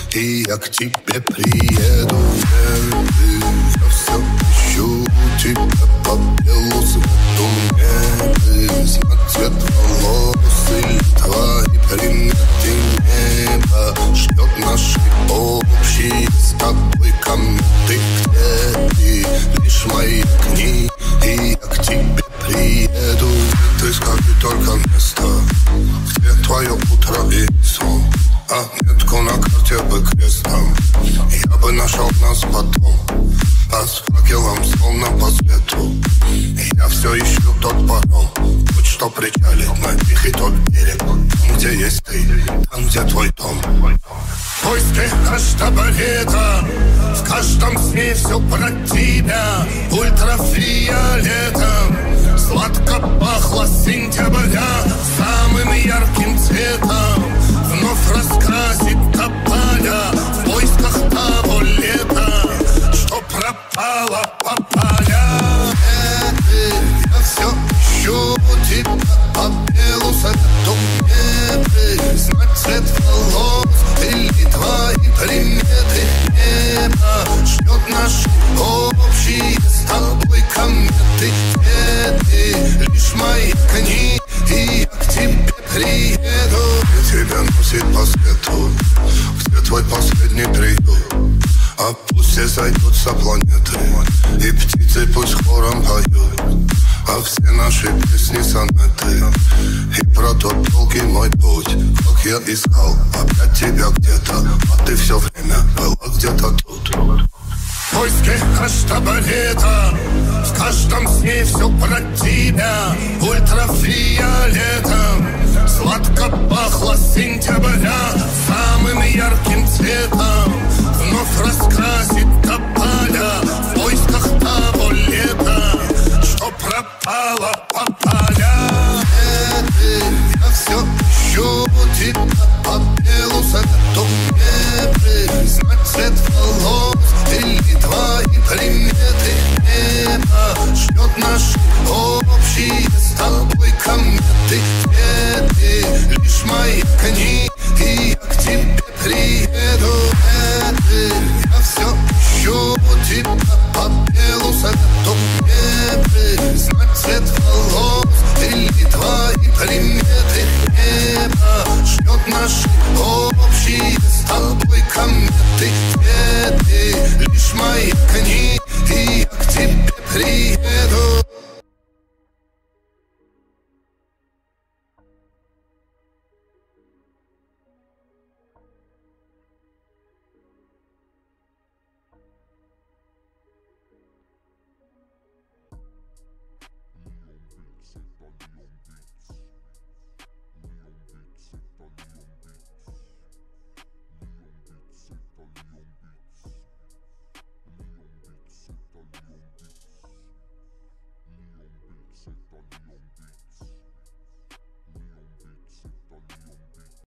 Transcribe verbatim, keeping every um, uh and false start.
и я к тебе приеду. Я все ищу тебя по белу свету небе. Цвет волос или твои приметы неба. Ждет наши общие с тобой кометы. Где ты? Лишь мои книги, и я к тебе приеду. Ты скажи только место, где твое утро и сон. А метку на карте бы крестом я бы нашел нас потом. А с факелом словно по свету я все ищу тот паром. Будь что причалит на тихий тот берег. Там, где есть ты, там, где твой дом. В поиске Каштабарета, в каждом сне все про тебя. Ультрафиолетом сладко пахло с сентября. Самым ярким цветом вновь раскрасит тополя. В поисках того лета, что пропало по полям. Я все ищу тебя по белу свету небе. Знать цвет волос или твои приметы неба. Ждет наши общие с тобой кометы. Цветы, лишь мои книги, и я к тебе приеду. Тебя носит по свету, где твой последний приют. А пусть все зайдутся планеты, и птицы пусть хором поют. А все наши песни сонеты, и про тот долгий мой путь. Как я искал опять тебя где-то, а ты все время была где-то тут. В поиске Каштабарета, в каждом сне все про тебя. Ультрафиолетом сладко пахло с сентября. Самым ярким цветом вновь раскрасит тополя. В поисках того лета, что пропало по полям. Я все ищу тебя по белу свету небе. Знать цвет волос или твои приметы неба. Ждет наши общие с тобой кометы. Цветы, лишь мои книги,